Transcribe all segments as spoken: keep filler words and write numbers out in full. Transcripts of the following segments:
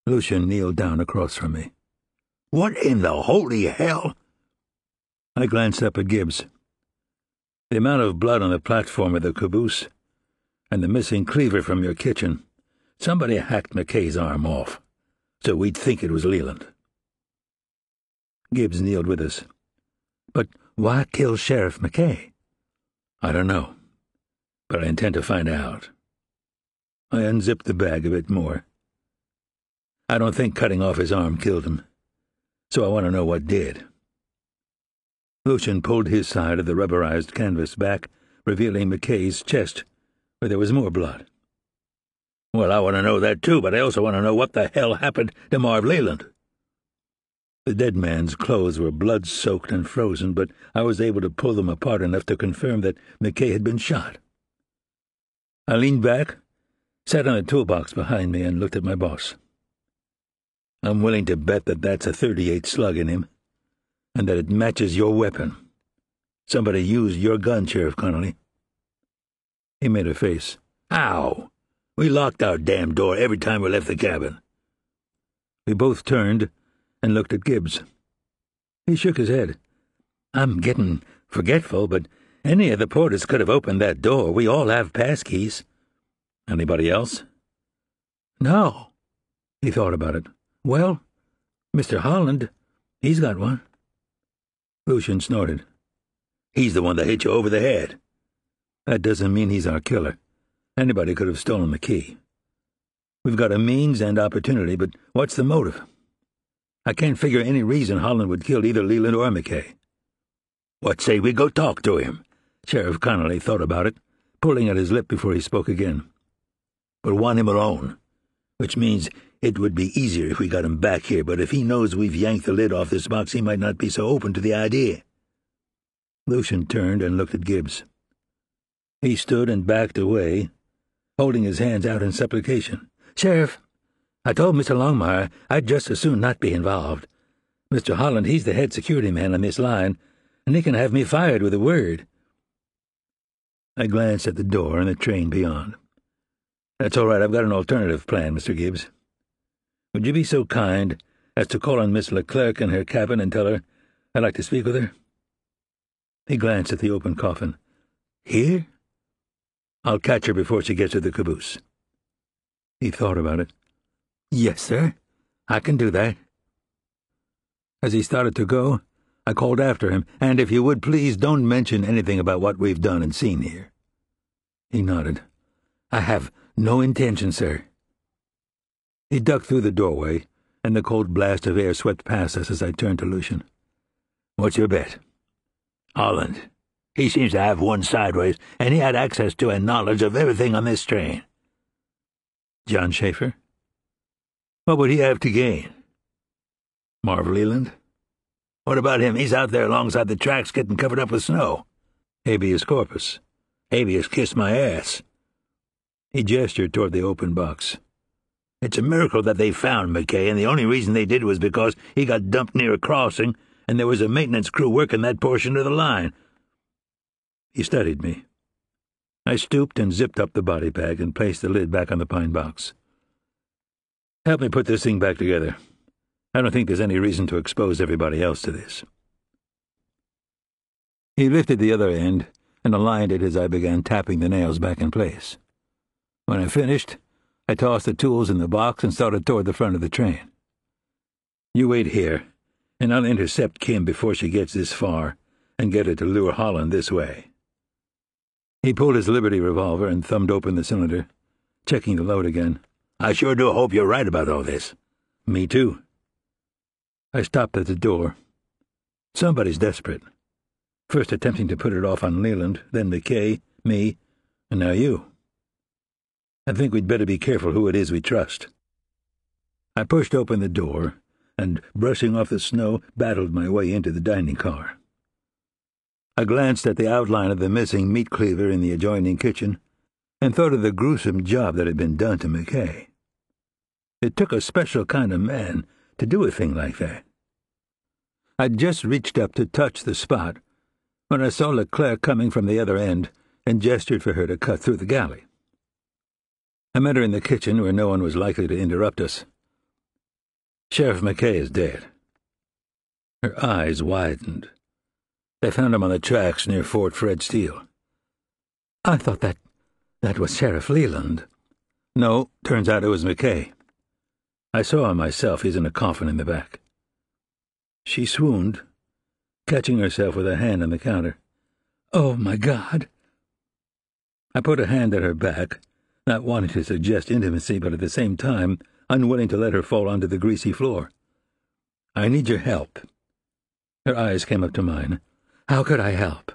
Lucian kneeled down across from me. "What in the holy hell?" I glanced up at Gibbs. The amount of blood on the platform of the caboose, and the missing cleaver from your kitchen. Somebody hacked McKay's arm off, so we'd think it was Leland. Gibbs kneeled with us. But why kill Sheriff McKay? I don't know, but I intend to find out. I unzipped the bag a bit more. I don't think cutting off his arm killed him, so I want to know what did. Lucian pulled his side of the rubberized canvas back, revealing McKay's chest, where there was more blood. Well, I want to know that too, but I also want to know what the hell happened to Marv Leland. The dead man's clothes were blood-soaked and frozen, but I was able to pull them apart enough to confirm that McKay had been shot. I leaned back, sat on a toolbox behind me, and looked at my boss. I'm willing to bet that that's a thirty-eight slug in him, and that it matches your weapon. Somebody used your gun, Sheriff Connolly. He made a face. How? We locked our damn door every time we left the cabin. We both turned and looked at Gibbs. He shook his head. I'm getting forgetful, but any of the porters could have opened that door. We all have passkeys. Anybody else? No. He thought about it. Well, Mister Holland, he's got one. Lucian snorted. He's the one that hit you over the head. That doesn't mean he's our killer. Anybody could have stolen the key. We've got a means and opportunity, but what's the motive? I can't figure any reason Holland would kill either Leland or McKay. What say we go talk to him? Sheriff Connolly thought about it, pulling at his lip before he spoke again. We'll want him alone, which means it would be easier if we got him back here, but if he knows we've yanked the lid off this box, he might not be so open to the idea. Lucian turned and looked at Gibbs. He stood and backed away, holding his hands out in supplication. Sheriff, I told Mister Longmire I'd just as soon not be involved. Mister Holland, he's the head security man on this line, and he can have me fired with a word. I glanced at the door and the train beyond. That's all right, I've got an alternative plan, Mister Gibbs. Would you be so kind as to call on Miss Leclerc in her cabin and tell her I'd like to speak with her? He glanced at the open coffin. Here? I'll catch her before she gets to the caboose. He thought about it. Yes, sir. I can do that. As he started to go, I called after him, and if you would please don't mention anything about what we've done and seen here. He nodded. I have no intention, sir. He ducked through the doorway, and the cold blast of air swept past us as I turned to Lucian. What's your bet? Holland. He seems to have one sideways, and he had access to and knowledge of everything on this train. John Schaefer? What would he have to gain? Marv Leland? What about him? He's out there alongside the tracks getting covered up with snow. Habeas corpus. Habeas kiss my ass. He gestured toward the open box. It's a miracle that they found McKay, and the only reason they did was because he got dumped near a crossing, and there was a maintenance crew working that portion of the line. He studied me. I stooped and zipped up the body bag and placed the lid back on the pine box. Help me put this thing back together. I don't think there's any reason to expose everybody else to this. He lifted the other end and aligned it as I began tapping the nails back in place. When I finished, I tossed the tools in the box and started toward the front of the train. You wait here, and I'll intercept Kim before she gets this far and get her to lure Holland this way. He pulled his Liberty revolver and thumbed open the cylinder, checking the load again. I sure do hope you're right about all this. Me too. I stopped at the door. Somebody's desperate. First attempting to put it off on Leland, then McKay, me, and now you. I think we'd better be careful who it is we trust. I pushed open the door and, brushing off the snow, battled my way into the dining car. I glanced at the outline of the missing meat cleaver in the adjoining kitchen and thought of the gruesome job that had been done to McKay. It took a special kind of man to do a thing like that. I'd just reached up to touch the spot when I saw Leclerc coming from the other end and gestured for her to cut through the galley. I met her in the kitchen where no one was likely to interrupt us. Sheriff McKay is dead. Her eyes widened. They found him on the tracks near Fort Fred Steele. I thought that that was Sheriff Leland. No, turns out it was McKay. I saw him myself. He's in a coffin in the back. She swooned, catching herself with a hand on the counter. Oh, my God. I put a hand at her back, not wanting to suggest intimacy, but at the same time unwilling to let her fall onto the greasy floor. I need your help. Her eyes came up to mine. How could I help?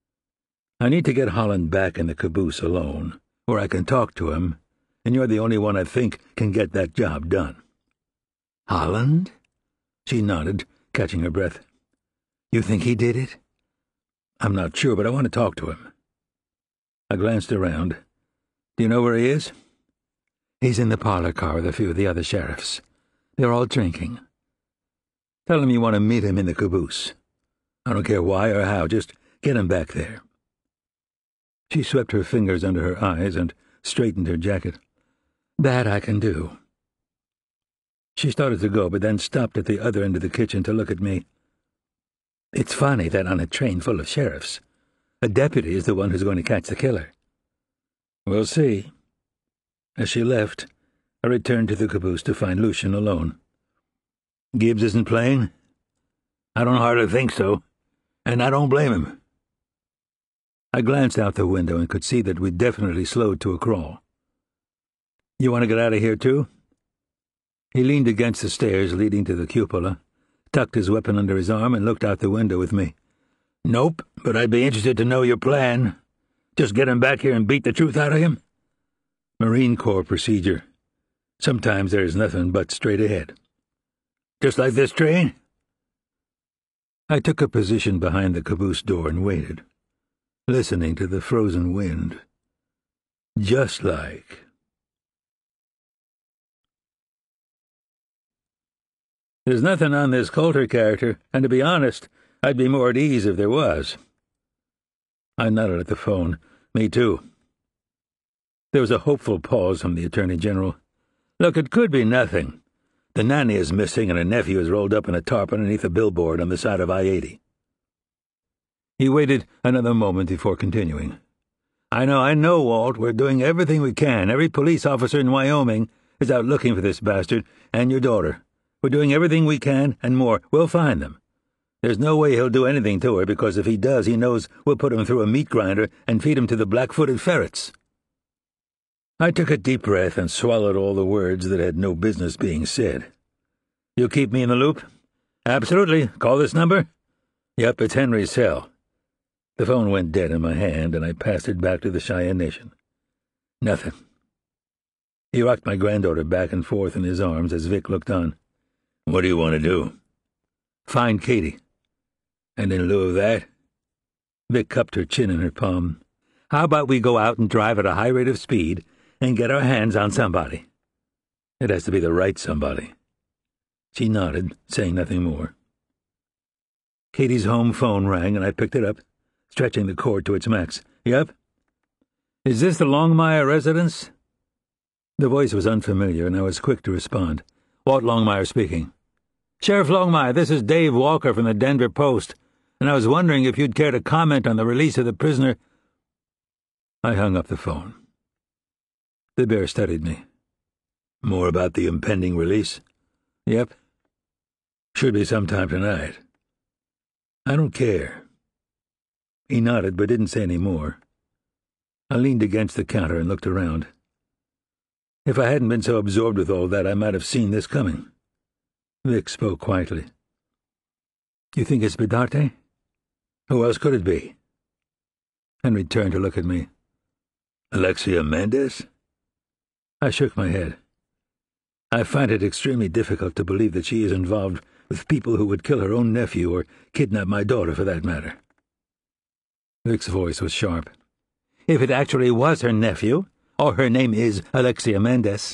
I need to get Holland back in the caboose alone, where I can talk to him, and you're the only one I think can get that job done. Holland? She nodded, catching her breath. You think he did it? I'm not sure, but I want to talk to him. I glanced around. Do you know where he is? He's in the parlor car with a few of the other sheriffs. They're all drinking. Tell him you want to meet him in the caboose. I don't care why or how, just get him back there. She swept her fingers under her eyes and straightened her jacket. That I can do. She started to go, but then stopped at the other end of the kitchen to look at me. It's funny that on a train full of sheriffs, a deputy is the one who's going to catch the killer. We'll see. As she left, I returned to the caboose to find Lucien alone. Gibbs isn't playing? I don't hardly think so, and I don't blame him. I glanced out the window and could see that we'd definitely slowed to a crawl. You want to get out of here, too? He leaned against the stairs leading to the cupola, tucked his weapon under his arm, and looked out the window with me. Nope, but I'd be interested to know your plan. Just get him back here and beat the truth out of him? Marine Corps procedure. Sometimes there's nothing but straight ahead. Just like this train? I took a position behind the caboose door and waited, listening to the frozen wind. Just like... There's nothing on this Coulter character, and to be honest, I'd be more at ease if there was. I nodded at the phone. Me too. There was a hopeful pause from the Attorney General. Look, it could be nothing. The nanny is missing, and her nephew is rolled up in a tarp underneath a billboard on the side of I eighty. He waited another moment before continuing. I know, I know, Walt. We're doing everything we can. Every police officer in Wyoming is out looking for this bastard and your daughter. We're doing everything we can, and more. We'll find them. There's no way he'll do anything to her, because if he does, he knows we'll put him through a meat grinder and feed him to the black-footed ferrets. I took a deep breath and swallowed all the words that had no business being said. You keep me in the loop? Absolutely. Call this number? Yep, it's Henry's cell. The phone went dead in my hand, and I passed it back to the Cheyenne Nation. Nothing. He rocked my granddaughter back and forth in his arms as Vic looked on. What do you want to do? Find Katie. And in lieu of that? Vic cupped her chin in her palm. How about we go out and drive at a high rate of speed and get our hands on somebody? It has to be the right somebody. She nodded, saying nothing more. Katie's home phone rang, and I picked it up, stretching the cord to its max. Yep. Is this the Longmire residence? The voice was unfamiliar, and I was quick to respond. Walt Longmire speaking. Sheriff Longmire, this is Dave Walker from the Denver Post, and I was wondering if you'd care to comment on the release of the prisoner. I hung up the phone. The bear studied me. More about the impending release? Yep. Should be sometime tonight. I don't care. He nodded, but didn't say any more. I leaned against the counter and looked around. If I hadn't been so absorbed with all that, I might have seen this coming. Vic spoke quietly. You think it's Bidarte? Who else could it be? Henry turned to look at me. Alexia Mendez? I shook my head. I find it extremely difficult to believe that she is involved with people who would kill her own nephew or kidnap my daughter, for that matter. Vic's voice was sharp. If it actually was her nephew, or her name is Alexia Mendez.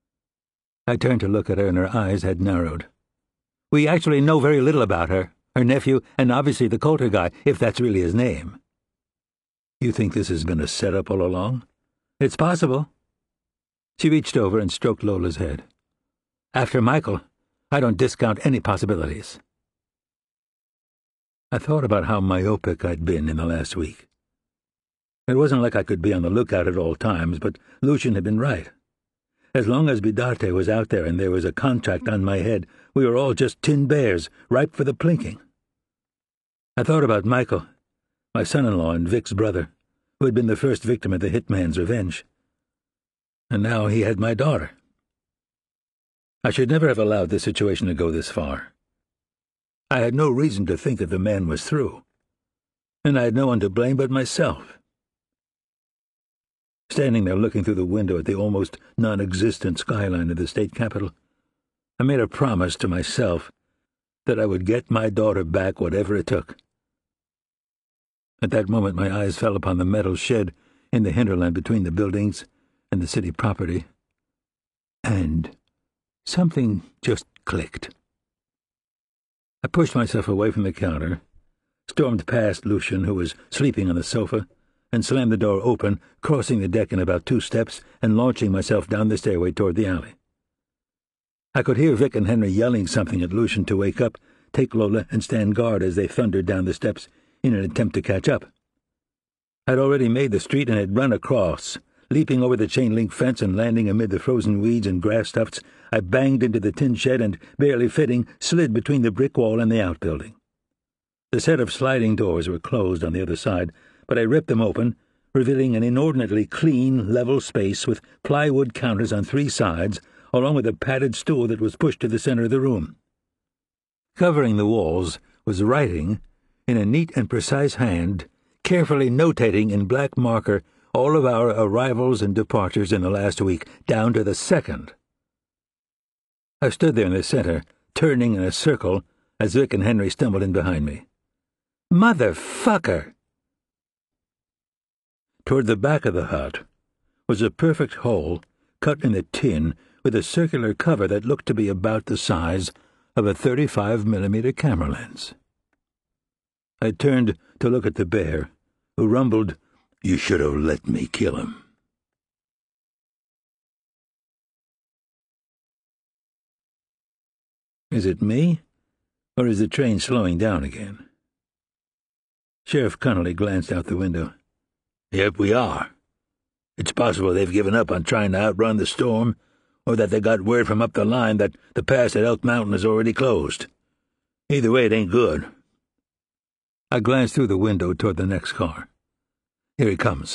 I turned to look at her, and her eyes had narrowed. We actually know very little about her, her nephew, and obviously the Coulter guy, if that's really his name. You think this has been a setup all along? It's possible. She reached over and stroked Lola's head. After Michael, I don't discount any possibilities. I thought about how myopic I'd been in the last week. It wasn't like I could be on the lookout at all times, but Lucian had been right. As long as Bidarte was out there and there was a contract on my head, we were all just tin bears, ripe for the plinking. I thought about Michael, my son-in-law and Vic's brother, who had been the first victim of the hitman's revenge. And now he had my daughter. I should never have allowed this situation to go this far. I had no reason to think that the man was through, and I had no one to blame but myself. Standing there looking through the window at the almost non-existent skyline of the state capitol, I made a promise to myself that I would get my daughter back whatever it took. At that moment my eyes fell upon the metal shed in the hinterland between the buildings and the city property, and something just clicked. I pushed myself away from the counter, stormed past Lucian, who was sleeping on the sofa, and slammed the door open, crossing the deck in about two steps and launching myself down the stairway toward the alley. I could hear Vic and Henry yelling something at Lucian to wake up, take Lola, and stand guard as they thundered down the steps in an attempt to catch up. I'd already made the street and had run across. Leaping over the chain-link fence and landing amid the frozen weeds and grass tufts, I banged into the tin shed and, barely fitting, slid between the brick wall and the outbuilding. The set of sliding doors were closed on the other side, but I ripped them open, revealing an inordinately clean, level space with plywood counters on three sides, along with a padded stool that was pushed to the center of the room. Covering the walls was writing, in a neat and precise hand, carefully notating in black marker all of our arrivals and departures in the last week, down to the second. I stood there in the center, turning in a circle, as Vic and Henry stumbled in behind me. Motherfucker! Toward the back of the hut was a perfect hole cut in the tin with a circular cover that looked to be about the size of a thirty-five millimeter camera lens. I turned to look at the bear, who rumbled, "You should have let me kill him." Is it me, or is the train slowing down again? Sheriff Connolly glanced out the window. Yep, we are. It's possible they've given up on trying to outrun the storm, or that they got word from up the line that the pass at Elk Mountain is already closed. Either way, it ain't good. I glanced through the window toward the next car. Here he comes.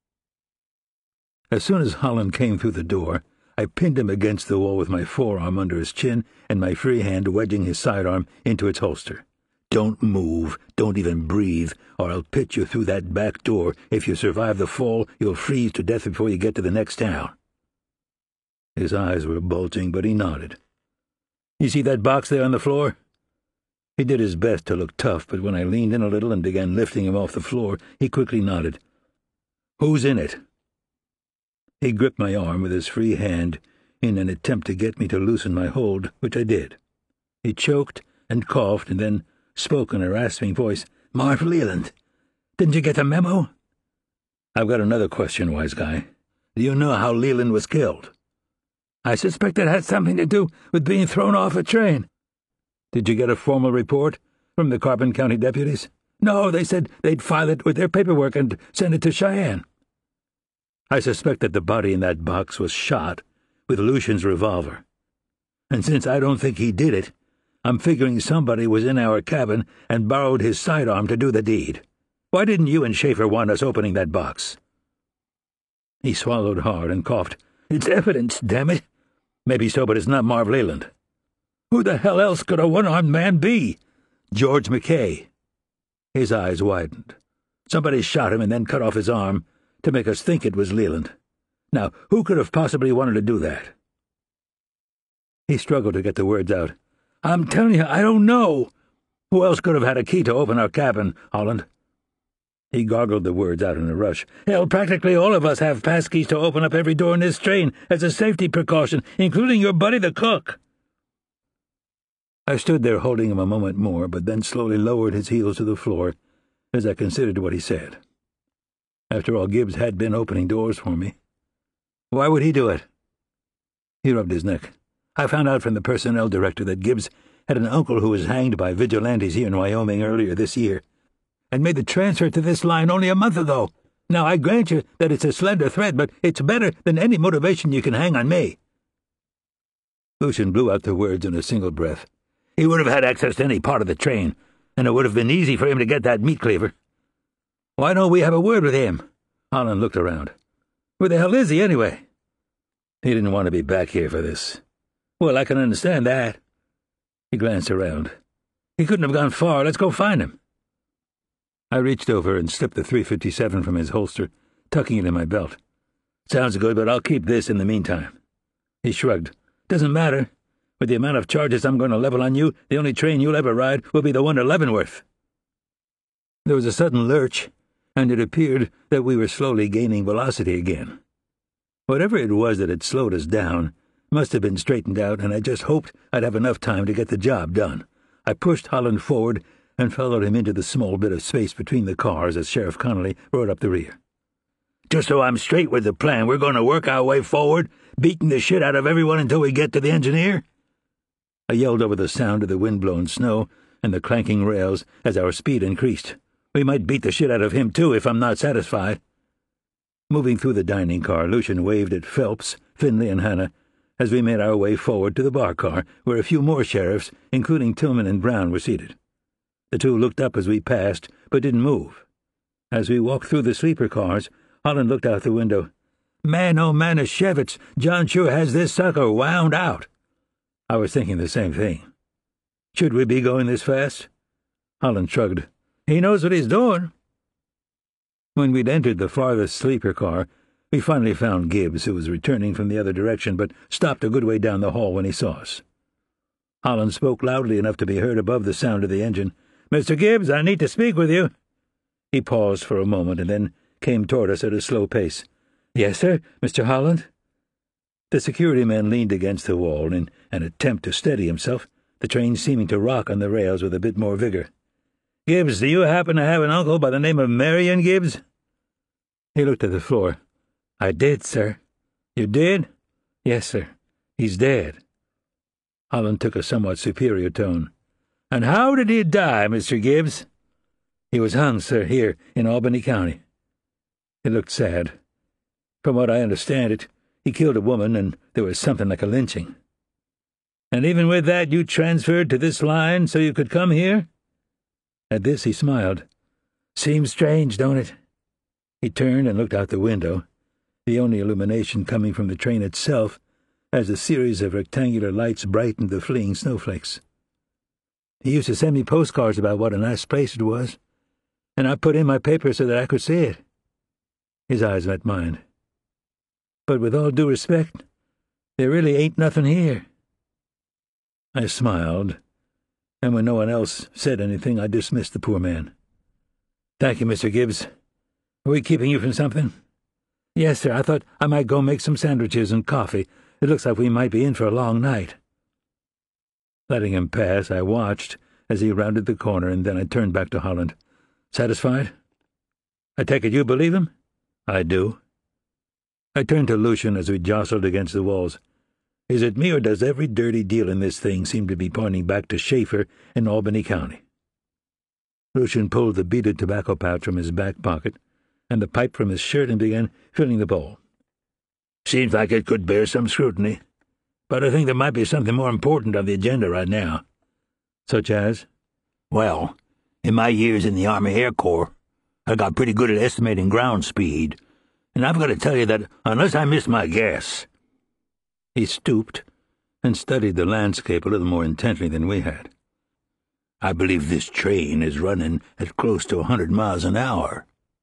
As soon as Holland came through the door, I pinned him against the wall with my forearm under his chin and my free hand wedging his sidearm into its holster. Don't move, don't even breathe, or I'll pitch you through that back door. If you survive the fall, you'll freeze to death before you get to the next town. His eyes were bulging, but he nodded. You see that box there on the floor? He did his best to look tough, but when I leaned in a little and began lifting him off the floor, he quickly nodded. Who's in it? He gripped my arm with his free hand in an attempt to get me to loosen my hold, which I did. He choked and coughed and then spoke in a rasping voice. Marv Leland, didn't you get the memo? I've got another question, wise guy. Do you know how Leland was killed? I suspect it had something to do with being thrown off a train. Did you get a formal report from the Carbon County deputies? No, they said they'd file it with their paperwork and send it to Cheyenne. I suspect that the body in that box was shot with Lucian's revolver. And since I don't think he did it, I'm figuring somebody was in our cabin and borrowed his sidearm to do the deed. Why didn't you and Schaefer want us opening that box? He swallowed hard and coughed. It's evidence, damn it. Maybe so, but it's not Marv Leland. Who the hell else could a one-armed man be? George McKay. His eyes widened. Somebody shot him and then cut off his arm to make us think it was Leland. Now, who could have possibly wanted to do that? He struggled to get the words out. I'm telling you, I don't know. Who else could have had a key to open our cabin, Holland? He gargled the words out in a rush. Hell, practically all of us have passkeys to open up every door in this train as a safety precaution, including your buddy the cook. I stood there holding him a moment more, but then slowly lowered his heels to the floor as I considered what he said. After all, Gibbs had been opening doors for me. Why would he do it? He rubbed his neck. I found out from the personnel director that Gibbs had an uncle who was hanged by vigilantes here in Wyoming earlier this year, and made the transfer to this line only a month ago. Now, I grant you that it's a slender thread, but it's better than any motivation you can hang on me." Lucian blew out the words in a single breath. "He would have had access to any part of the train, and it would have been easy for him to get that meat cleaver. Why don't we have a word with him?" Holland looked around. "Where the hell is he, anyway?" "He didn't want to be back here for this." "Well, I can understand that." He glanced around. "He couldn't have gone far. Let's go find him." I reached over and slipped the three fifty-seven from his holster, tucking it in my belt. "Sounds good, but I'll keep this in the meantime." He shrugged. "Doesn't matter. With the amount of charges I'm going to level on you, the only train you'll ever ride will be the one to Leavenworth." There was a sudden lurch, and it appeared that we were slowly gaining velocity again. Whatever it was that had slowed us down must have been straightened out, and I just hoped I'd have enough time to get the job done. I pushed Holland forward and followed him into the small bit of space between the cars as Sheriff Connolly rode up the rear. "Just so I'm straight with the plan, we're going to work our way forward, beating the shit out of everyone until we get to the engineer?" I yelled over the sound of the wind-blown snow and the clanking rails as our speed increased. "We might beat the shit out of him, too, if I'm not satisfied." Moving through the dining car, Lucian waved at Phelps, Finley, and Hannah as we made our way forward to the bar car, where a few more sheriffs, including Tillman and Brown, were seated. The two looked up as we passed, but didn't move. As we walked through the sleeper cars, Holland looked out the window. "Man, oh Manischewitz, John sure has this sucker wound out." I was thinking the same thing. "Should we be going this fast?" Holland shrugged. "He knows what he's doing." When we'd entered the farthest sleeper car, we finally found Gibbs, who was returning from the other direction, but stopped a good way down the hall when he saw us. Holland spoke loudly enough to be heard above the sound of the engine. "Mister Gibbs, I need to speak with you." He paused for a moment and then came toward us at a slow pace. "Yes, sir, Mister Holland?" The security man leaned against the wall in an attempt to steady himself, the train seeming to rock on the rails with a bit more vigor. "Gibbs, do you happen to have an uncle by the name of Marion Gibbs?" He looked at the floor. "I did, sir." "You did?" "Yes, sir. He's dead." Holland took a somewhat superior tone. "And how did he die, Mister Gibbs?" "He was hung, sir, here in Albany County." He looked sad. "From what I understand it, he killed a woman, and there was something like a lynching." "And even with that, you transferred to this line so you could come here?" At this he smiled. "Seems strange, don't it?" He turned and looked out the window, the only illumination coming from the train itself, as a series of rectangular lights brightened the fleeing snowflakes. "He used to send me postcards about what a nice place it was, and I put in my paper so that I could see it." His eyes met mine. "But with all due respect, there really ain't nothing here." I smiled, and when no one else said anything, I dismissed the poor man. "Thank you, Mister Gibbs. Are we keeping you from something?" "Yes, sir. I thought I might go make some sandwiches and coffee. It looks like we might be in for a long night." Letting him pass, I watched as he rounded the corner, and then I turned back to Holland. "Satisfied? I take it you believe him?" "I do." I turned to Lucian as we jostled against the walls. "Is it me, or does every dirty deal in this thing seem to be pointing back to Schaefer in Albany County?" Lucian pulled the beaded tobacco pouch from his back pocket and the pipe from his shirt and began filling the bowl. "Seems like it could bear some scrutiny, but I think there might be something more important on the agenda right now." "Such as?" "Well, in my years in the Army Air Corps, I got pretty good at estimating ground speed, and I've got to tell you that unless I miss my guess—" He stooped and studied the landscape a little more intently than we had. "I believe this train is running at close to a hundred miles an hour."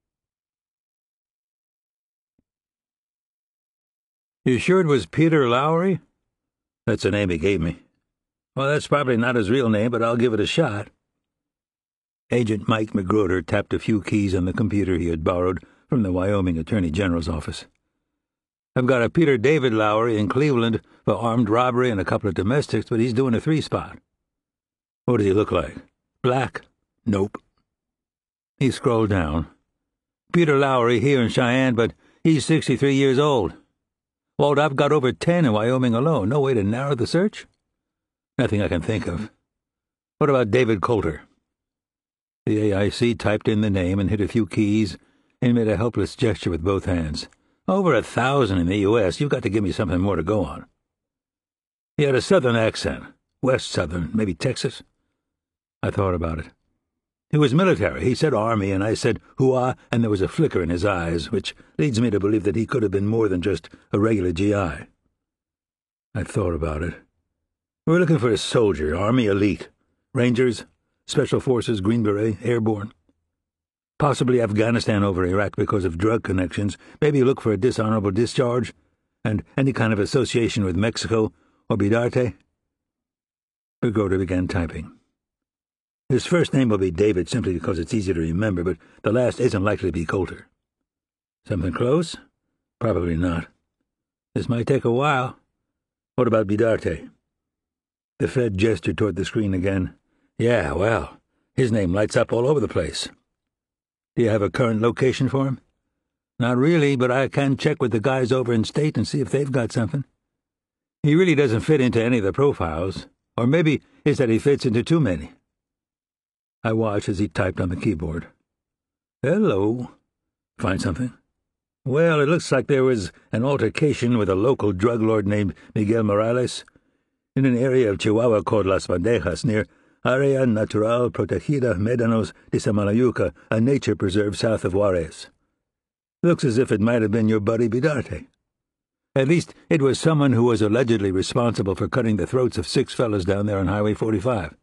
"You sure it was Peter Lowry?" "That's the name he gave me." "Well, that's probably not his real name, but I'll give it a shot." Agent Mike McGruder tapped a few keys on the computer he had borrowed from the Wyoming Attorney General's office. "I've got a Peter David Lowry in Cleveland for armed robbery and a couple of domestics, but he's doing a three-spot." "What does he look like? Black?" "Nope." He scrolled down. "Peter Lowry here in Cheyenne, but he's sixty-three years old." Walt, I've got over ten in Wyoming alone. No way to narrow the search? Nothing I can think of. What about David Coulter? The A I C typed in the name and hit a few keys and made a helpless gesture with both hands. Over a thousand in the U S You've got to give me something more to go on. He had a southern accent. West Southern, maybe Texas? I thought about it. He was military. He said Army, and I said Hua, and there was a flicker in his eyes, which leads me to believe that he could have been more than just a regular G I. I thought about it. We're looking for a soldier, Army elite. Rangers, Special Forces, Green Beret, Airborne. Possibly Afghanistan over Iraq because of drug connections. Maybe look for a dishonorable discharge, and any kind of association with Mexico or Bidarte. Bergota began typing. His first name will be David simply because it's easy to remember, but the last isn't likely to be Coulter. Something close? Probably not. This might take a while. What about Bidarte? The Fed gestured toward the screen again. Yeah, well, his name lights up all over the place. Do you have a current location for him? Not really, but I can check with the guys over in State and see if they've got something. He really doesn't fit into any of the profiles. Or maybe it's that he fits into too many. I watched as he typed on the keyboard. Hello. Find something? Well, it looks like there was an altercation with a local drug lord named Miguel Morales in an area of Chihuahua called Las Bandejas near Área Natural Protegida Médanos de Samalayuca, a nature preserve south of Juarez. Looks as if it might have been your buddy Bidarte. At least it was someone who was allegedly responsible for cutting the throats of six fellas down there on Highway forty-five.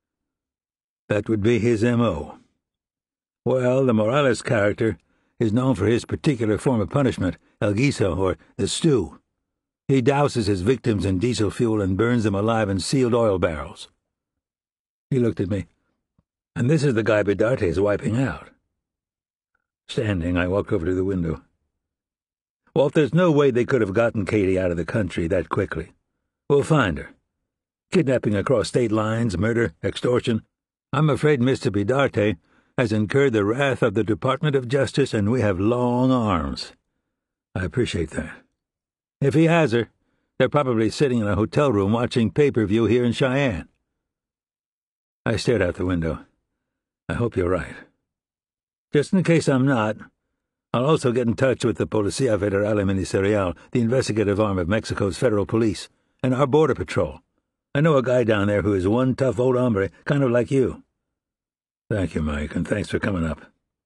That would be his M O Well, the Morales character is known for his particular form of punishment, el guiso, or the stew. He douses his victims in diesel fuel and burns them alive in sealed oil barrels. He looked at me. And this is the guy Bidarte is wiping out. Standing, I walked over to the window. Walt, there's no way they could have gotten Katie out of the country that quickly. We'll find her. Kidnapping across state lines, murder, extortion. I'm afraid Mister Bidarte has incurred the wrath of the Department of Justice, and we have long arms. I appreciate that. If he has her, they're probably sitting in a hotel room watching pay-per-view here in Cheyenne. I stared out the window. I hope you're right. Just in case I'm not, I'll also get in touch with the Policía Federal y Ministerial, the investigative arm of Mexico's federal police, and our border patrol. I know a guy down there who is one tough old hombre, kind of like you. Thank you, Mike, and thanks for coming up.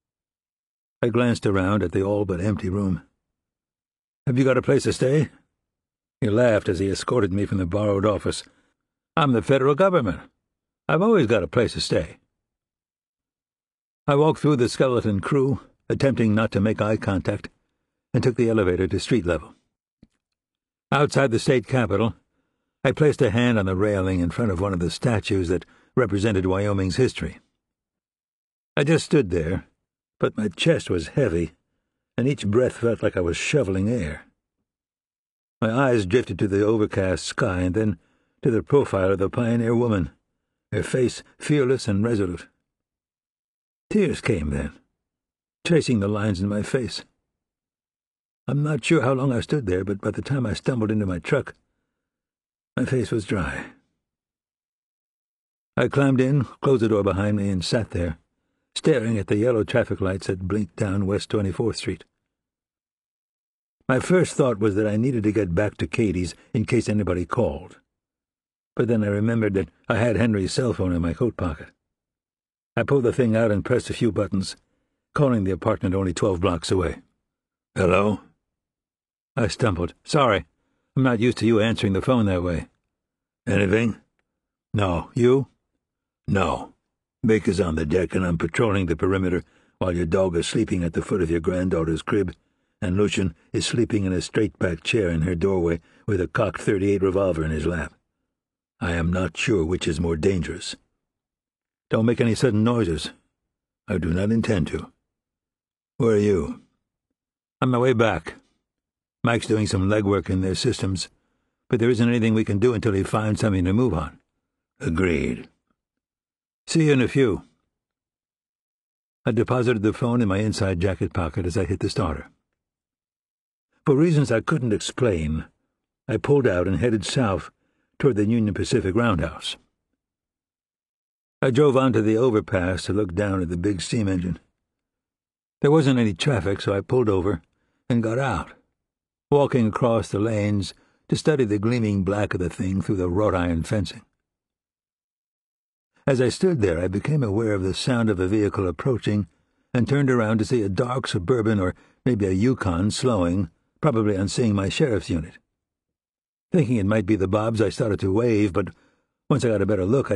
I glanced around at the all-but-empty room. Have you got a place to stay? He laughed as he escorted me from the borrowed office. I'm the federal government. I've always got a place to stay. I walked through the skeleton crew, attempting not to make eye contact, and took the elevator to street level. Outside the state capitol, I placed a hand on the railing in front of one of the statues that represented Wyoming's history. I just stood there, but my chest was heavy, and each breath felt like I was shoveling air. My eyes drifted to the overcast sky and then to the profile of the pioneer woman, her face fearless and resolute. Tears came then, tracing the lines in my face. I'm not sure how long I stood there, but by the time I stumbled into my truck, my face was dry. I climbed in, closed the door behind me, and sat there, staring at the yellow traffic lights that blinked down West twenty-fourth Street. My first thought was that I needed to get back to Katie's in case anybody called. But then I remembered that I had Henry's cell phone in my coat pocket. I pulled the thing out and pressed a few buttons, calling the apartment only twelve blocks away. Hello? I stumbled. Sorry, I'm not used to you answering the phone that way. Anything? No. You? No. Baker's on the deck, and I'm patrolling the perimeter while your dog is sleeping at the foot of your granddaughter's crib, and Lucian is sleeping in a straight-back chair in her doorway with a cocked thirty-eight revolver in his lap. I am not sure which is more dangerous. Don't make any sudden noises. I do not intend to. Where are you? On my way back. Mike's doing some legwork in their systems, but there isn't anything we can do until he finds something to move on. Agreed. See you in a few. I deposited the phone in my inside jacket pocket as I hit the starter. For reasons I couldn't explain, I pulled out and headed south toward the Union Pacific roundhouse. I drove onto the overpass to look down at the big steam engine. There wasn't any traffic, so I pulled over and got out, walking across the lanes to study the gleaming black of the thing through the wrought iron fencing. As I stood there, I became aware of the sound of a vehicle approaching and turned around to see a dark Suburban or maybe a Yukon slowing, probably on seeing my sheriff's unit. Thinking it might be the Bobs, I started to wave, but once I got a better look, I